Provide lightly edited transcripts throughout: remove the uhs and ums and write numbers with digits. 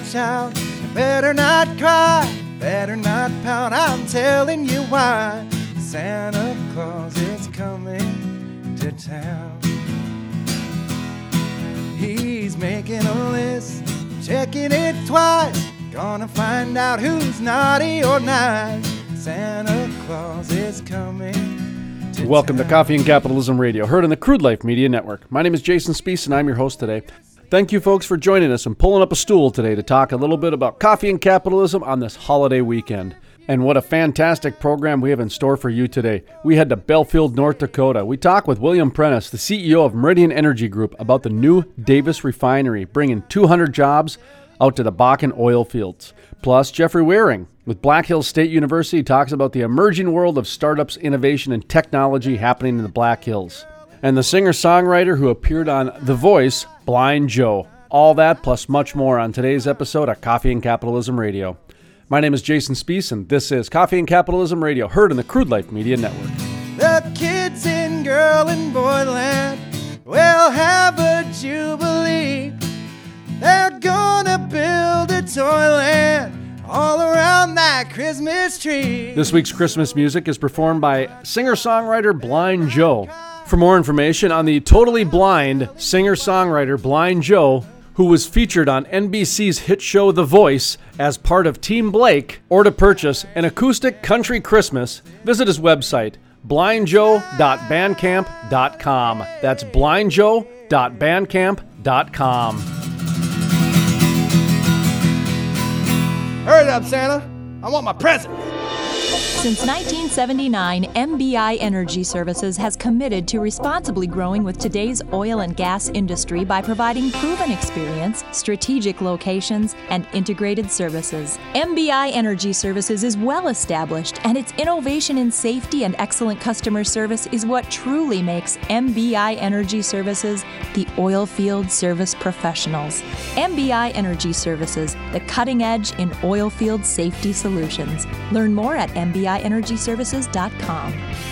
shout. You better not cry, better not pout. I'm telling you why. Santa Claus is coming to town. He's making a list, checking it twice. Gonna find out who's naughty or nice. Santa Claus is coming to Welcome town. to Coffee and Capitalism Radio, heard on the Crude Life Media Network. My name is Jason Spees, and I'm your host today. Thank you, folks, for joining us and pulling up a stool today to talk a little bit about coffee and capitalism on this holiday weekend. And what a fantastic program we have in store for you today. We head to Belfield, North Dakota. We talk with William Prentice, the CEO of Meridian Energy Group, about the new Davis refinery, bringing 200 jobs out to the Bakken oil fields. Plus, Jeffrey Waring with Black Hills State University talks about the emerging world of startups, innovation, and technology happening in the Black Hills. And the singer-songwriter who appeared on The Voice, Blind Joe. All that plus much more on today's episode of Coffee and Capitalism Radio. My name is Jason Spees, and this is Coffee and Capitalism Radio, heard on the Crude Life Media Network. The kids in girl and boy land will have a jubilee. They're gonna build a toyland all around that Christmas tree. This week's Christmas music is performed by singer-songwriter Blind Joe. For more information on the totally blind singer-songwriter Blind Joe, who was featured on NBC's hit show The Voice as part of Team Blake, or to purchase an acoustic country Christmas, visit his website, blindjoe.bandcamp.com. That's blindjoe.bandcamp.com. Hurry up, Santa. I want my present. Since 1979, MBI Energy Services has committed to responsibly growing with today's oil and gas industry by providing proven experience, strategic locations, and integrated services. MBI Energy Services is well established, and its innovation in safety and excellent customer service is what truly makes MBI Energy Services the oil field service professionals. MBI Energy Services, the cutting edge in oil field safety solutions. Learn more at mbienergyservices.com.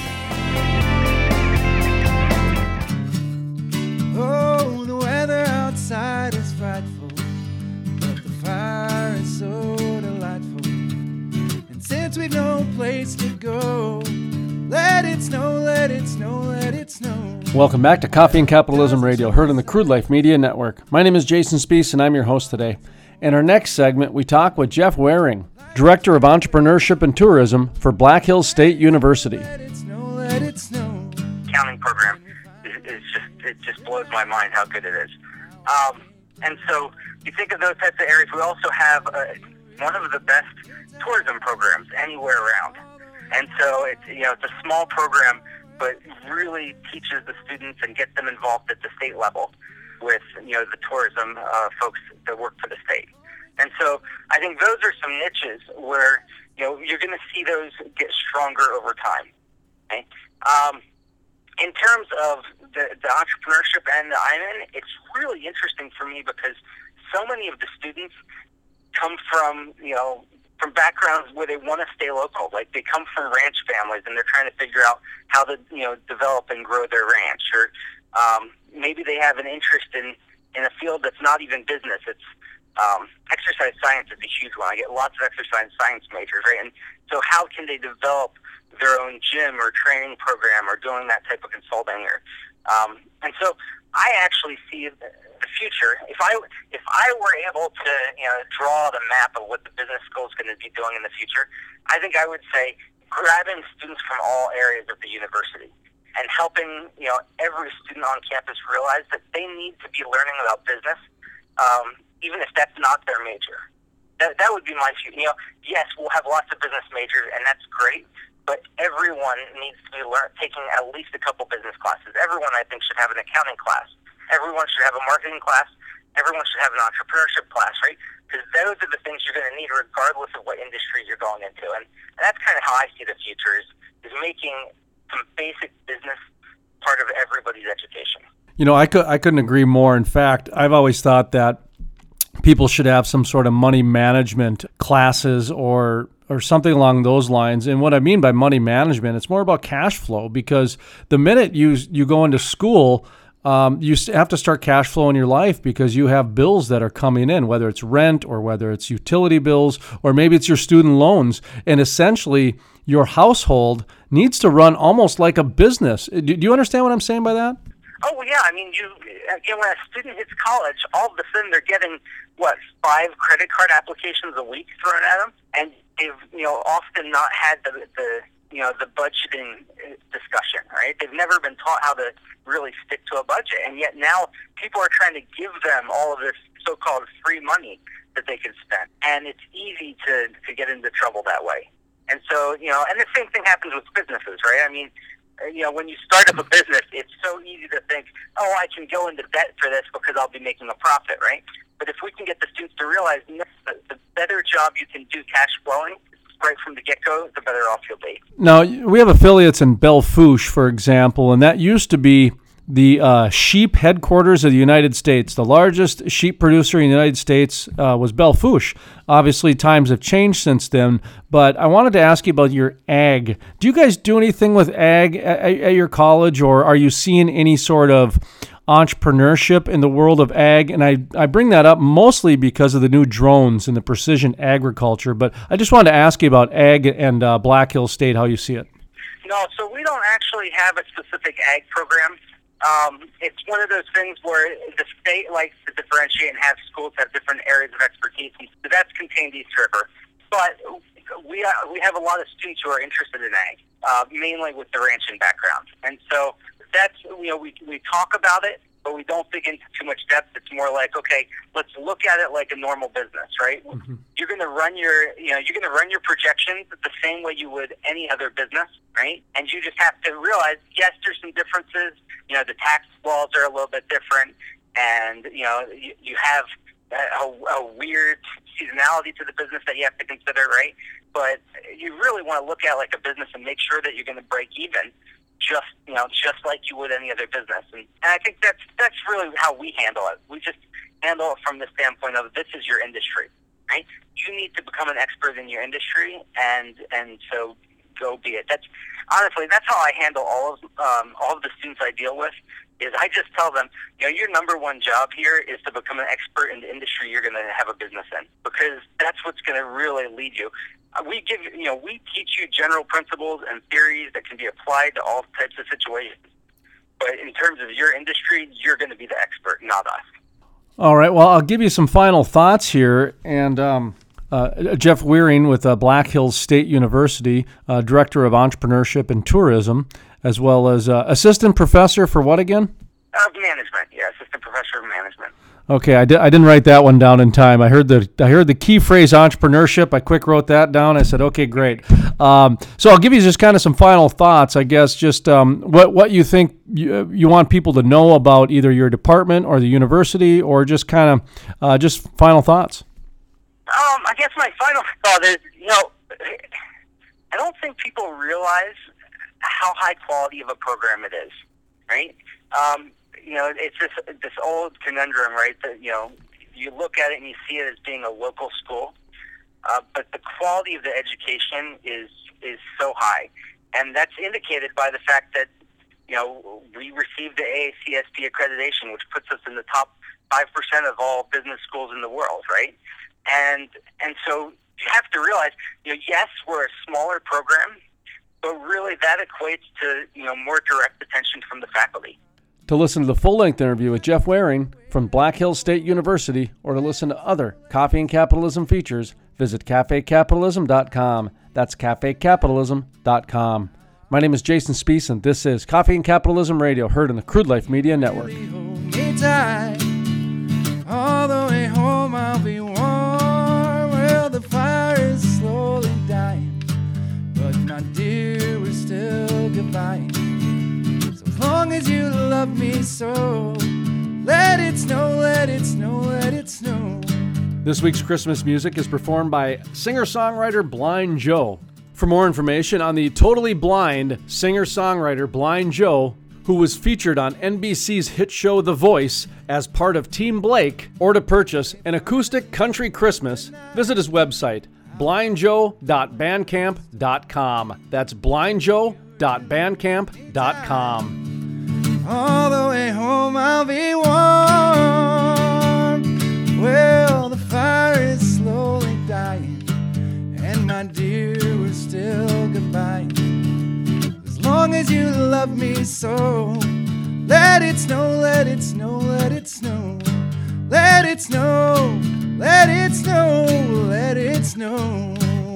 Oh, the weather outside is frightful, but the fire is so delightful. And since we've no place to go, let it snow, let it snow, let it snow. Welcome back to Coffee and Capitalism Radio, heard on the Crude Life Media Network. My name is Jason Spees, and I'm your host today. In our next segment, we talk with Jeff Waring, Director of Entrepreneurship and Tourism for Black Hills State University. Let it snow, let it snow. Accounting program it just blows my mind how good it is. And so you think of those types of areas. We also have one of the best tourism programs anywhere around. And so it's a small program, but really teaches the students and gets them involved at the state level with the tourism folks that work for the state. And so I think those are some niches where you're going to see those get stronger over time. Okay? In terms of the entrepreneurship end that I'm in, it's really interesting for me because so many of the students come from backgrounds where they want to stay local. Like they come from ranch families and they're trying to figure out how to develop and grow their ranch, or maybe they have an interest in a field that's not even business. It's exercise science is a huge one. I get lots of exercise science majors, right? And so how can they develop their own gym or training program or doing that type of consulting? And so I actually see the future. If I were able to draw the map of what the business school is going to be doing in the future, I think I would say grabbing students from all areas of the university and helping every student on campus realize that they need to be learning about business, even if that's not their major. That would be my future. Yes, we'll have lots of business majors, and that's great, but everyone needs to be taking at least a couple business classes. Everyone, I think, should have an accounting class. Everyone should have a marketing class. Everyone should have an entrepreneurship class, right? Because those are the things you're going to need regardless of what industry you're going into. And that's kind of how I see the future is making some basic business part of everybody's education. I couldn't agree more. In fact, I've always thought that people should have some sort of money management classes or something along those lines. And what I mean by money management, it's more about cash flow, because the minute you go into school, you have to start cash flow in your life because you have bills that are coming in, whether it's rent or whether it's utility bills or maybe it's your student loans. And essentially, your household needs to run almost like a business. Do you understand what I'm saying by that? Oh, yeah. I mean, when a student hits college, all of a sudden they're getting, 5 credit card applications a week thrown at them? And they've, often not had the budgeting discussion, right? They've never been taught how to really stick to a budget. And yet now people are trying to give them all of this so-called free money that they can spend. And it's easy to get into trouble that way. And so, and the same thing happens with businesses, right? I mean, when you start up a business, it's so easy to think, I can go into debt for this because I'll be making a profit, right? But if we can get the students to realize the better job you can do cash flowing right from the get-go, the better off you'll be. Now, we have affiliates in Belle Fourche, for example, and that used to be the sheep headquarters of the United States. The largest sheep producer in the United States was Belle Fourche. Obviously, times have changed since then, but I wanted to ask you about your ag. Do you guys do anything with ag at your college, or are you seeing any sort of entrepreneurship in the world of ag? And I bring that up mostly because of the new drones and the precision agriculture, but I just wanted to ask you about ag and Black Hills State, how you see it. No, so we don't actually have a specific ag program. It's one of those things where the state likes to differentiate and have schools have different areas of expertise, and so that's contained East River. But we have a lot of students who are interested in ag, mainly with the ranching background. And so that's, we talk about it, but we don't dig into too much depth. It's more like, okay, let's look at it like a normal business, right? Mm-hmm. You're going to run your projections the same way you would any other business, right? And you just have to realize, yes, there's some differences. The tax laws are a little bit different, and you have a weird seasonality to the business that you have to consider, right? But you really want to look at like a business and make sure that you're going to break even, just like you would any other business. And I think that's really how we handle it. We just handle it from the standpoint of, this is your industry, right? You need to become an expert in your industry, and so go be it. That's how I handle all of the students I deal with. Is I just tell them, your number one job here is to become an expert in the industry you're going to have a business in, because that's what's going to really lead you. We teach you general principles and theories that can be applied to all types of situations. But in terms of your industry, you're going to be the expert, not us. All right. Well, I'll give you some final thoughts here. And Jeff Wearing with Black Hills State University, Director of Entrepreneurship and Tourism, as well as Assistant Professor for what again? Management. Yeah, Assistant Professor of Management. Okay, I didn't write that one down in time. I heard the key phrase entrepreneurship. I quick wrote that down. I said, okay, great. So I'll give you just kind of some final thoughts, I guess. Just what you think you want people to know about either your department or the university, or just kind of just final thoughts. I guess my final thought is, I don't think people realize how high quality of a program it is, right? It's this old conundrum, right? That, you look at it and you see it as being a local school, but the quality of the education is so high. And that's indicated by the fact that, we received the AACSB accreditation, which puts us in the top 5% of all business schools in the world, right? And so you have to realize, yes, we're a smaller program, but really that equates to, more direct attention from the faculty. To listen to the full-length interview with Jeff Wearing from Black Hills State University, or to listen to other Coffee and Capitalism features, visit cafecapitalism.com. That's cafecapitalism.com. My name is Jason Spiess, and this is Coffee and Capitalism Radio, heard on the Crude Life Media Network. All the way home I'll be warm. Well, the fire is slowly dying, but my dear, we're still goodbye. So as long as you love me so, let it snow, let it snow, let it snow. This week's Christmas music is performed by singer-songwriter Blind Joe. For more information on the totally blind singer-songwriter Blind Joe, who was featured on NBC's hit show The Voice as part of Team Blake, or to purchase an acoustic country Christmas, visit his website, blindjoe.bandcamp.com. That's blindjoe.bandcamp.com. All the way home I'll be warm. Well, the fire is slowly dying, and my dear, we're still goodbye. As long as you love me so, let it snow, let it snow, let it snow. Let it snow, let it snow, let it snow.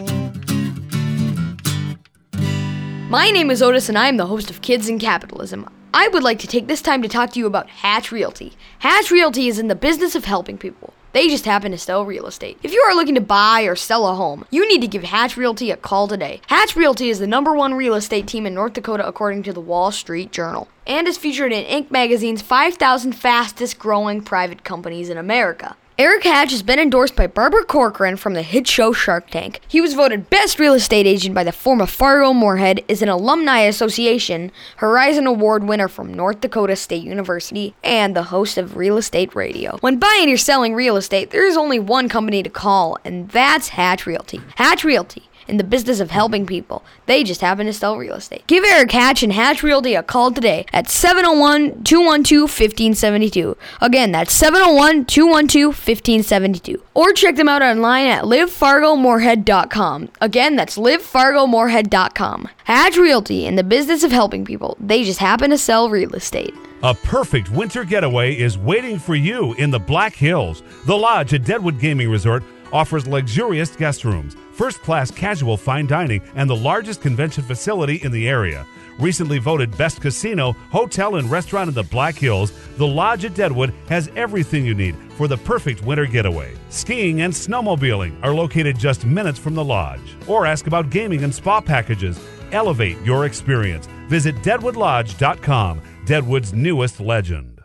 My name is Otis, and I am the host of Kids in Capitalism. I would like to take this time to talk to you about Hatch Realty. Hatch Realty is in the business of helping people. They just happen to sell real estate. If you are looking to buy or sell a home, you need to give Hatch Realty a call today. Hatch Realty is the #1 real estate team in North Dakota according to the Wall Street Journal, and is featured in Inc. magazine's 5,000 fastest growing private companies in America. Eric Hatch has been endorsed by Barbara Corcoran from the hit show Shark Tank. He was voted Best Real Estate Agent by the Forum of Fargo-Moorhead, is an Alumni Association Horizon Award winner from North Dakota State University, and the host of Real Estate Radio. When buying or selling real estate, there is only one company to call, and that's Hatch Realty. Hatch Realty, in the business of helping people. They just happen to sell real estate. Give Eric Hatch and Hatch Realty a call today at 701-212-1572. Again, that's 701-212-1572. Or check them out online at livefargomoorhead.com. Again, that's livefargomoorhead.com. Hatch Realty, in the business of helping people. They just happen to sell real estate. A perfect winter getaway is waiting for you in the Black Hills. The Lodge at Deadwood Gaming Resort offers luxurious guest rooms, first-class casual fine dining, and the largest convention facility in the area. Recently voted best casino, hotel, and restaurant in the Black Hills, the Lodge at Deadwood has everything you need for the perfect winter getaway. Skiing and snowmobiling are located just minutes from the Lodge. Or ask about gaming and spa packages. Elevate your experience. Visit DeadwoodLodge.com, Deadwood's newest legend.